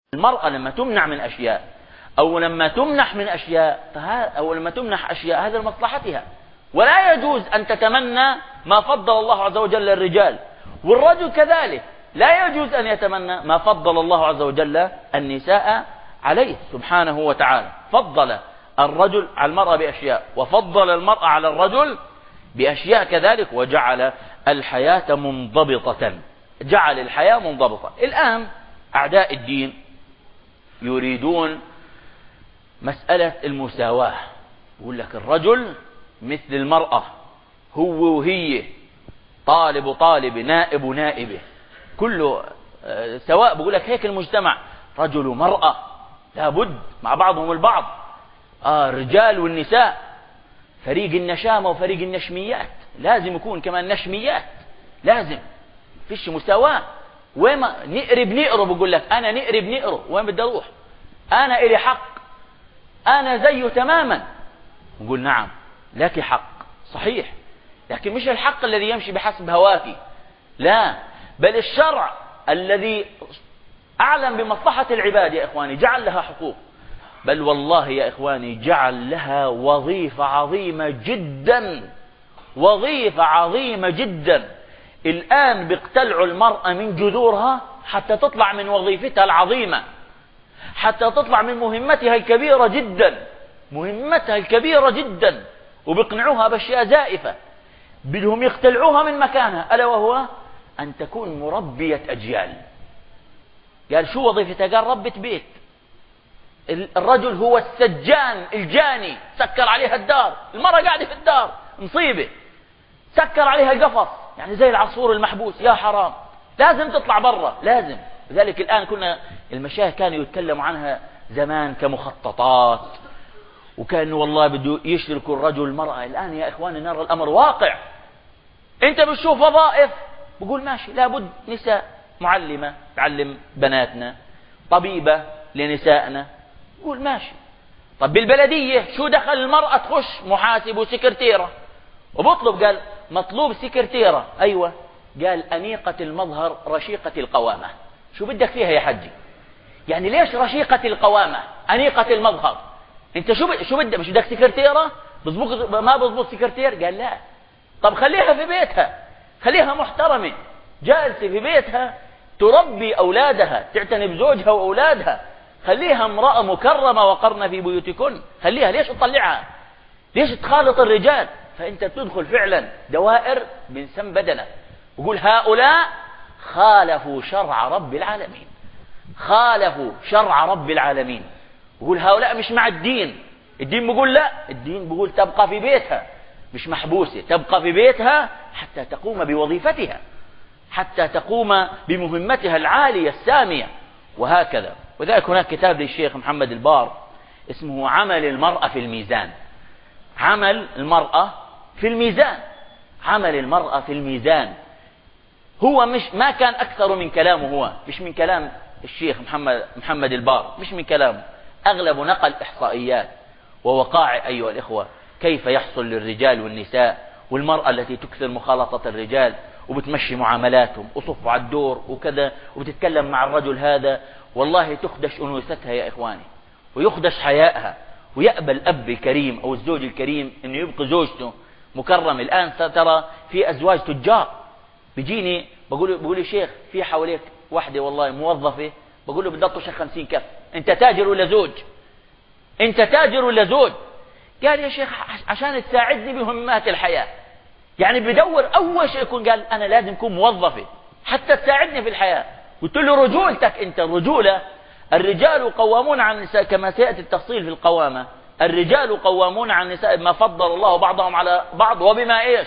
المرأة لما تمنع من أشياء أو لما تمنح من أشياء أو لما تمنح أشياء هذا لمصلحتها، ولا يجوز أن تتمنى ما فضل الله عز وجل الرجال، والرجل كذلك لا يجوز أن يتمنى ما فضل الله عز وجل النساء عليه سبحانه وتعالى. فضل الرجل على المرأة بأشياء، وفضل المرأة على الرجل بأشياء كذلك، وجعل الحياة منضبطة، جعل الحياة منضبطة. الآن أعداء الدين يريدون مسألة المساواة، يقول لك الرجل مثل المرأة، هو وهي، طالب وطالب، نائب ونائبه، كله سواء. بقول لك هيك المجتمع، رجل ومرأة لابد مع بعضهم البعض، الرجال والنساء، فريق النشامة وفريق النشميات، لازم يكون كمان نشميات، لازم فيش مساواة. وين نقرب بقول لك أنا نقرب وين بدي أروح؟ أنا إلي حق، أنا زيه تماما. نقول نعم لك حق صحيح، لكن مش الحق الذي يمشي بحسب هواك، لا، بل الشرع الذي أعلم بمصلحة العباد يا إخواني جعل لها حقوق، بل والله يا إخواني جعل لها وظيفة عظيمة جدا، وظيفة عظيمة جدا. الآن بيقتلعوا المرأة من جذورها حتى تطلع من وظيفتها العظيمة، حتى تطلع من مهمتها الكبيرة جدا، مهمتها الكبيرة جدا، وبيقنعوها بأشياء زائفة، بدهم يقتلعوها من مكانها، ألا وهو أن تكون مربية أجيال. قال شو وظيفتها؟ قال ربة بيت. الرجل هو السجان الجاني، سكر عليها الدار، المرأة قاعدة في الدار مصيبة، سكر عليها القفص، يعني زي العصفور المحبوس، يا حرام، لازم تطلع برا، لازم. لذلك الآن كنا المشايخ كانوا يتكلموا عنها زمان كمخططات، وكانوا والله بده يشركوا الرجل والمرأة. الآن يا إخواني نرى الأمر واقع، أنت بتشوف وظائف بقول ماشي، لابد نساء معلمة تعلم بناتنا، طبيبة لنسائنا، بقول ماشي. طب بالبلدية شو دخل المرأة تخش محاسب وسكرتيرة؟ وبطلب قال مطلوب سكرتيرة، أيوة، قال أنيقة المظهر رشيقة القوامة. شو بدك فيها يا حجي؟ يعني ليش رشيقة القوامة أنيقة المظهر؟ أنت شو بدك؟ مش بدك سكرتيرة؟ بزبط ما بزبط سكرتير؟ قال لا. طب خليها في بيتها، خليها محترمة جالسة في بيتها تربي أولادها، تعتني بزوجها وأولادها، خليها امرأة مكرمة وقرن في بيوتكن، خليها. ليش تطلعها؟ ليش تخالط الرجال؟ فأنت تدخل فعلا دوائر من سم بدنك، وقول هؤلاء خالفوا شرع رب العالمين، خالفوا شرع رب العالمين. وقول هؤلاء مش مع الدين، الدين بيقول لا، الدين بيقول تبقى في بيتها، مش محبوسة، تبقى في بيتها حتى تقوم بوظيفتها، حتى تقوم بمهمتها العالية السامية، وهكذا. وذلك هناك كتاب للشيخ محمد البار اسمه عمل المرأة في الميزان، عمل المرأة في الميزان، عمل المرأة في الميزان. هو مش ما كان أكثر من كلامه، هو مش من كلام الشيخ محمد البار، مش من كلامه، أغلب نقل إحصائيات ووقائع أيها الإخوة، كيف يحصل للرجال والنساء، والمرأة التي تكثر مخالطة الرجال وبتمشي معاملاتهم وصفوا على الدور وكذا، وبتتكلم مع الرجل هذا، والله تخدش أنوثتها يا إخواني، ويخدش حيائها، ويأبى الأب الكريم أو الزوج الكريم أنه يبقى زوجته مكرم. الآن ترى في أزواج تجار، بيجيني بقول لي شيخ في حواليك واحدة والله موظفة، بقول له بدي أطش 50 كف، أنت تاجر ولا زوج؟ أنت تاجر ولا زوج؟ قال يا شيخ عشان تساعدني بمهمات الحياة، يعني بدور أول شيء يكون، قال أنا لازم أكون موظفة حتى تساعدني في الحياة. قلت له رجولتك أنت، الرجولة، الرجال قوامون على النساء كما سيأتي التفصيل في القوامة، الرجال قوامون على النساء بما فضل الله بعضهم على بعض وبما إيش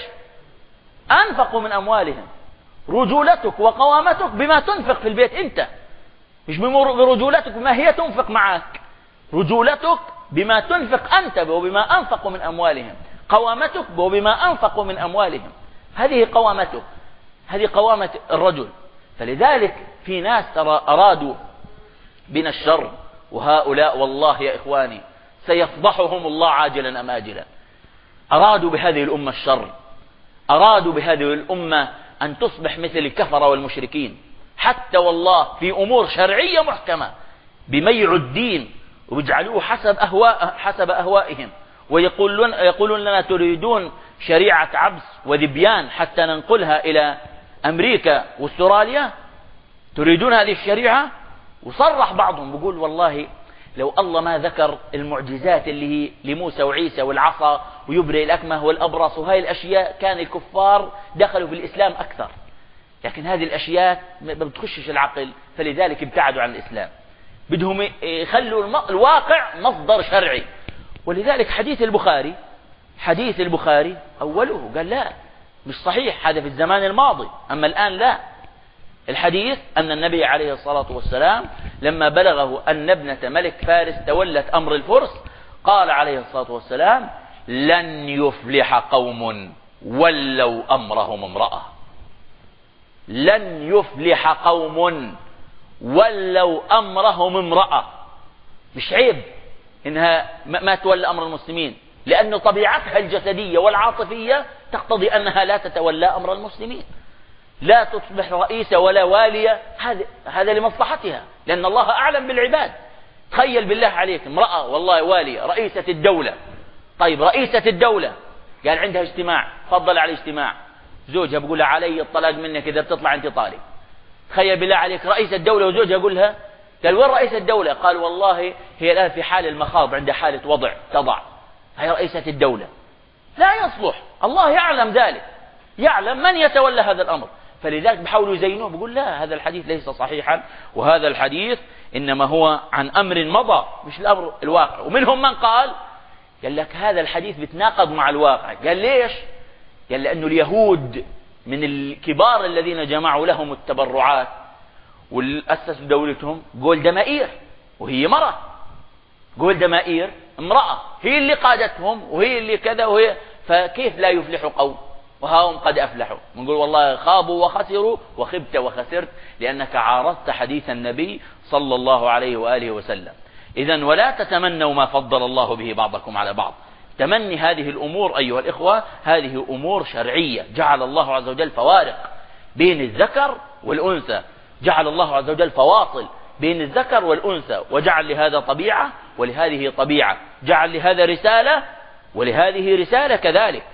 أنفقوا من أموالهم. رجولتك وقوامتك بما تنفق في البيت أنت، مش برجولتك بما هي تنفق معك، رجولتك بما تنفق أنت وبما أنفقوا من أموالهم، قوامتك وبما أنفقوا من أموالهم، هذه قوامتك، هذه قوامة الرجل. فلذلك في ناس ترى أرادوا بنا الشر، وهؤلاء والله يا إخواني سيفضحهم الله عاجلا أم آجلا. أرادوا بهذه الأمة الشر، أرادوا بهذه الأمة أن تصبح مثل الكفرة والمشركين، حتى والله في أمور شرعية محكمة بميع الدين ويجعلوه حسب أهوائهم، ويقولون لنا تريدون شريعة عبس وذبيان حتى ننقلها إلى أمريكا واستراليا، تريدون هذه الشريعة. وصرح بعضهم بيقول والله لو الله ما ذكر المعجزات اللي هي لموسى وعيسى والعصا ويبرئ الأكمه والأبرص وهذه الأشياء كان الكفار دخلوا في الإسلام أكثر، لكن هذه الأشياء ما بتخشش العقل، فلذلك ابتعدوا عن الإسلام، بدهم يخلوا الواقع مصدر شرعي. ولذلك حديث البخاري أوله قال لا مش صحيح، هذا في الزمان الماضي، أما الآن لا. الحديث أن النبي عليه الصلاة والسلام لما بلغه أن ابنة ملك فارس تولت أمر الفرس قال عليه الصلاة والسلام لن يفلح قوم ولوا أمرهم امرأة. لن يفلح قوم ولوا أمرهم امرأة. مش عيب إنها ما تولى أمر المسلمين، لأن طبيعتها الجسدية والعاطفية تقتضي أنها لا تتولى أمر المسلمين، لا تصبح رئيسة ولا والية، هذا لمصلحتها، لأن الله أعلم بالعباد. تخيل بالله عليك امرأة والله والية رئيسة الدولة، طيب رئيسة الدولة قال عندها اجتماع، فضل على اجتماع، زوجها بيقول لها علي الطلاق منك إذا بتطلع أنت طالق. تخيل بالله عليك رئيسة الدولة وزوجها يقول لها، قال وين رئيسة الدولة؟ قال والله هي الآن في حال المخاض، عند حالة تضع، هي رئيسة الدولة. لا يصلح، الله يعلم ذلك، يعلم من يتولى هذا الأمر، فلذلك بحاولوا يزينوه، بيقول لا هذا الحديث ليس صحيحا، وهذا الحديث إنما هو عن أمر مضى مش الأمر الواقع. ومنهم من قال لك هذا الحديث بتناقض مع الواقع. قال ليش؟ قال لأنه اليهود من الكبار الذين جمعوا لهم التبرعات والأسسوا دولتهم جولدا مائير، وهي مرأة، جولدا مائير امرأة هي اللي قادتهم وهي اللي كذا وهي، فكيف لا يفلح قوم وهم قد أفلحوا؟ نقول والله خابوا وخسروا وخبت وخسرت، لأنك عارضت حديث النبي صلى الله عليه وآله وسلم. إذن ولا تتمنوا ما فضل الله به بعضكم على بعض. تمني هذه الأمور أيها الإخوة هذه أمور شرعية، جعل الله عز وجل فوارق بين الذكر والأنثى، جعل الله عز وجل فواصل بين الذكر والأنثى، وجعل لهذا طبيعة ولهذه طبيعة، جعل لهذا رسالة ولهذه رسالة كذلك.